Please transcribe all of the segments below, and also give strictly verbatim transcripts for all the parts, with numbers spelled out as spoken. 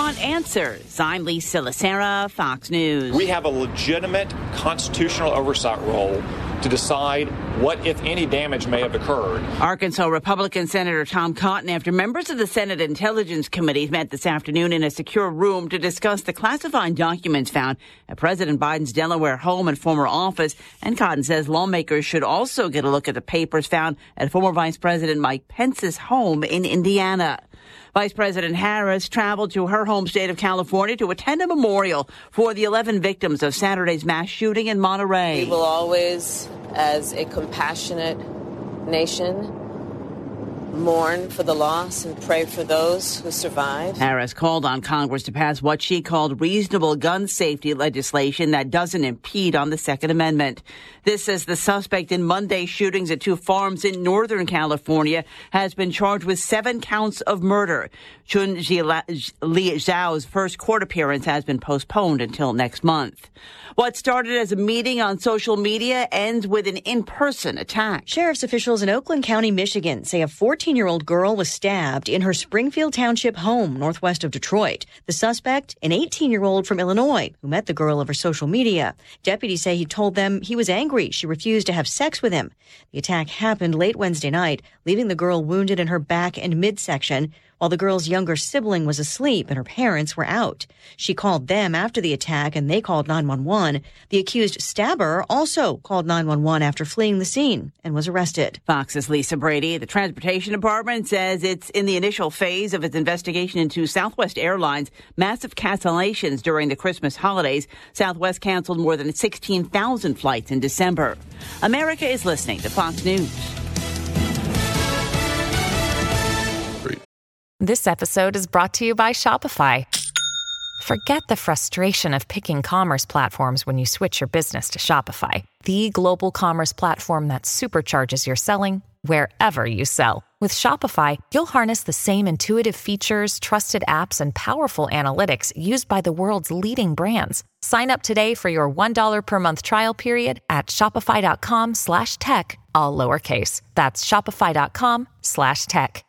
want answers. I'm Lisa Lacera, Fox News. We have a legitimate constitutional oversight role to decide what, if any, damage may have occurred. Arkansas Republican Senator Tom Cotton, after members of the Senate Intelligence Committee met this afternoon in a secure room to discuss the classified documents found at President Biden's Delaware home and former office. And Cotton says lawmakers should also get a look at the papers found at former Vice President Mike Pence's home in Indiana. Vice President Harris traveled to her home state of California to attend a memorial for the eleven victims of Saturday's mass shooting in Monterey. We will always, as a compassionate nation, mourn for the loss and pray for those who survived. Harris called on Congress to pass what she called reasonable gun safety legislation that doesn't impede on the Second Amendment. This as the suspect in Monday's shootings at two farms in Northern California has been charged with seven counts of murder. Chun Li Zhao's first court appearance has been postponed until next month. What started as a meeting on social media ends with an in-person attack. Sheriff's officials in Oakland County, Michigan say a fourteen-year-old girl was stabbed in her Springfield Township home northwest of Detroit. The suspect, an eighteen-year-old from Illinois, who met the girl over social media. Deputies say he told them he was angry she refused to have sex with him. The attack happened late Wednesday night, leaving the girl wounded in her back and midsection, while the girl's younger sibling was asleep and her parents were out. She called them after the attack and they called nine one one. The accused stabber also called nine one one after fleeing the scene and was arrested. Fox's Lisa Brady. The Transportation Department says it's in the initial phase of its investigation into Southwest Airlines' massive cancellations during the Christmas holidays. Southwest canceled more than sixteen thousand flights in December. America is listening to Fox News. This episode is brought to you by Shopify. Forget the frustration of picking commerce platforms when you switch your business to Shopify, the global commerce platform that supercharges your selling wherever you sell. With Shopify, you'll harness the same intuitive features, trusted apps, and powerful analytics used by the world's leading brands. Sign up today for your one dollar per month trial period at shopify.com slash tech, all lowercase. That's shopify.com slash tech.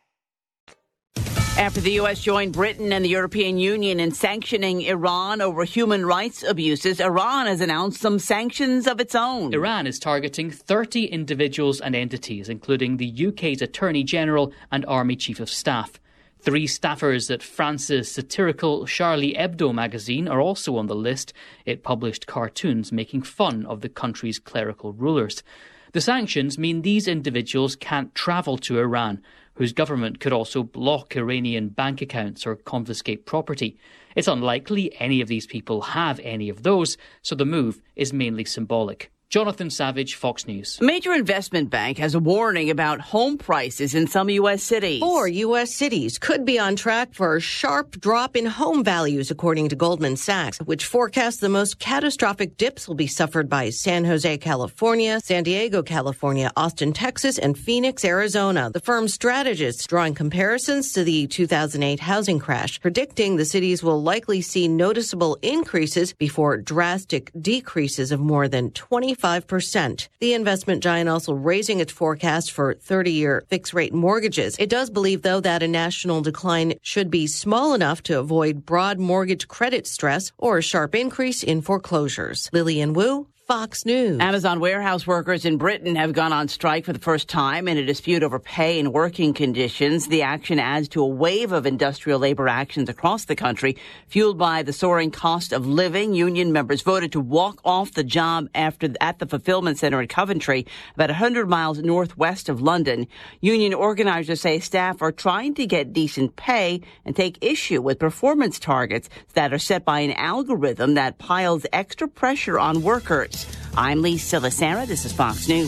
After the U S joined Britain and the European Union in sanctioning Iran over human rights abuses, Iran has announced some sanctions of its own. Iran is targeting thirty individuals and entities, including the U K's Attorney General and Army Chief of Staff. Three staffers at France's satirical Charlie Hebdo magazine are also on the list. It published cartoons making fun of the country's clerical rulers. The sanctions mean these individuals can't travel to Iran, whose government could also block Iranian bank accounts or confiscate property. It's unlikely any of these people have any of those, so the move is mainly symbolic. Jonathan Savage, Fox News. A major investment bank has a warning about home prices in some U S cities. Four U S cities could be on track for a sharp drop in home values, according to Goldman Sachs, which forecasts the most catastrophic dips will be suffered by San Jose, California, San Diego, California, Austin, Texas, and Phoenix, Arizona. The firm's strategists drawing comparisons to the two thousand eight housing crash, predicting the cities will likely see noticeable increases before drastic decreases of more than twenty-five percent. The investment giant also raising its forecast for thirty-year fixed-rate mortgages. It does believe, though, that a national decline should be small enough to avoid broad mortgage credit stress or a sharp increase in foreclosures. Lillian Wu, Fox News. Amazon warehouse workers in Britain have gone on strike for the first time in a dispute over pay and working conditions. The action adds to a wave of industrial labor actions across the country, fueled by the soaring cost of living. Union members voted to walk off the job after at the fulfillment center in Coventry, about one hundred miles northwest of London. Union organizers say staff are trying to get decent pay and take issue with performance targets that are set by an algorithm that piles extra pressure on workers. I'm Lisa Lacera. This is Fox News.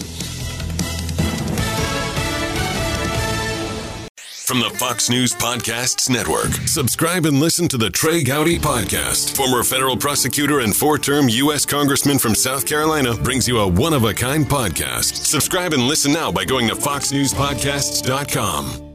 From the Fox News Podcasts Network, subscribe and listen to the Trey Gowdy Podcast. Former federal prosecutor and four-term U S Congressman from South Carolina brings you a one-of-a-kind podcast. Subscribe and listen now by going to fox news podcasts dot com.